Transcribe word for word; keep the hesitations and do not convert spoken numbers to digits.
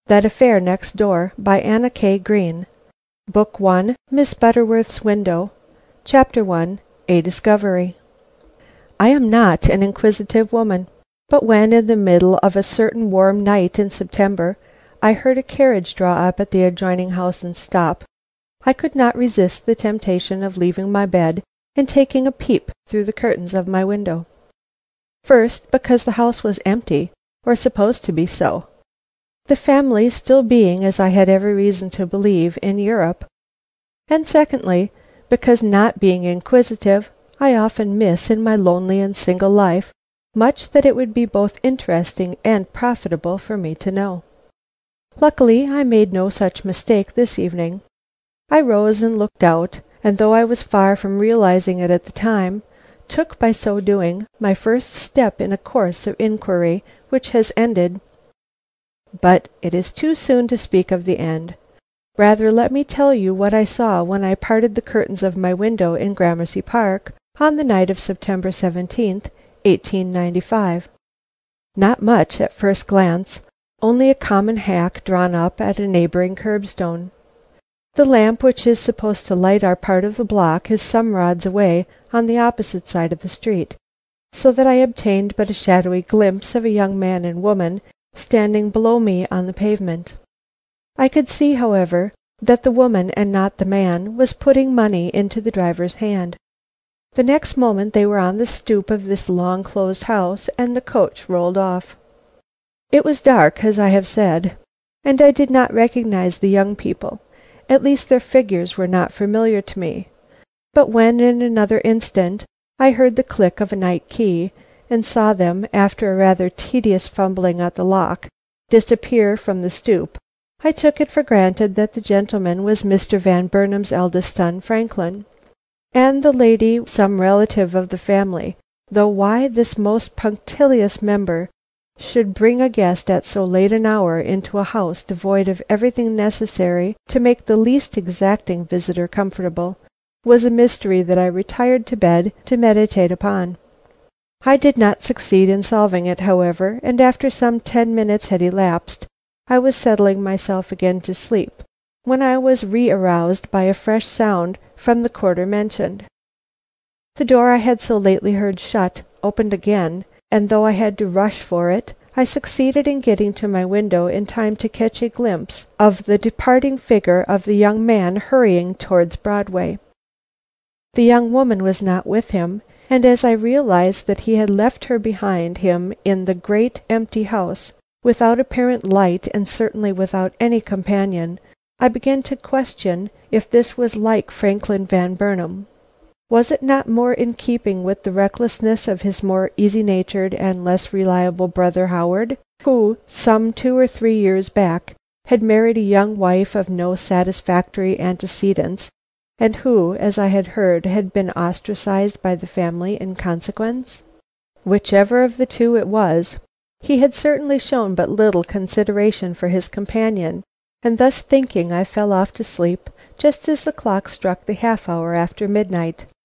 THAT AFFAIR NEXT DOOR by Anna K. Green. Book One, Miss Butterworth's Window. Chapter One. A Discovery. I am not an inquisitive woman, but when in the middle of a certain warm night in September I heard a carriage draw up at the adjoining house and stop, I could not resist the temptation of leaving my bed and taking a peep through the curtains of my window. First, because the house was empty, or supposed to be so, the family still being, as I had every reason to believe, in Europe; and secondly, because not being inquisitive, I often miss in my lonely and single life much that it would be both interesting and profitable for me to know. Luckily I made no such mistake this evening. I rose and looked out, and though I was far from realizing it at the time, took by so doing my first step in a course of inquiry which has ended But it is too soon to speak of the end. Rather let me tell you what I saw when I parted the curtains of my window in Gramercy Park on the night of September seventeenth, eighteen ninety-five. Not much at first glance, only a common hack drawn up at a neighboring curbstone. The lamp which is supposed to light our part of the block is some rods away on the opposite side of the street, so that I obtained but a shadowy glimpse of a young man and woman standing below me on the pavement. I could see, however, that the woman and not the man was putting money into the driver's hand. The next moment they were on the stoop of this long closed house, and the coach rolled off. It was dark, as I have said, and I did not recognize the young people, at least their figures were not familiar to me; but when in another instant I heard the click of a night key, and saw them, after a rather tedious fumbling at the lock, disappear from the stoop, I took it for granted that the gentleman was Mister Van Burnam's eldest son, Franklin, and the lady some relative of the family, though why this most punctilious member should bring a guest at so late an hour into a house devoid of everything necessary to make the least exacting visitor comfortable, was a mystery that I retired to bed to meditate upon. I did not succeed in solving it, however, and after some ten minutes had elapsed, I was settling myself again to sleep, when I was re-aroused by a fresh sound from the quarter mentioned. The door I had so lately heard shut opened again, and though I had to rush for it, I succeeded in getting to my window in time to catch a glimpse of the departing figure of the young man hurrying towards Broadway. The young woman was not with him, and as I realized that he had left her behind him in the great empty house, without apparent light and certainly without any companion, I began to question if this was like Franklin Van Burnam. Was it not more in keeping with the recklessness of his more easy-natured and less reliable brother Howard, who, some two or three years back, had married a young wife of no satisfactory antecedents, and who, as I had heard, had been ostracized by the family in consequence? Whichever of the two it was, he had certainly shown but little consideration for his companion, and thus thinking I fell off to sleep just as the clock struck the half hour after midnight.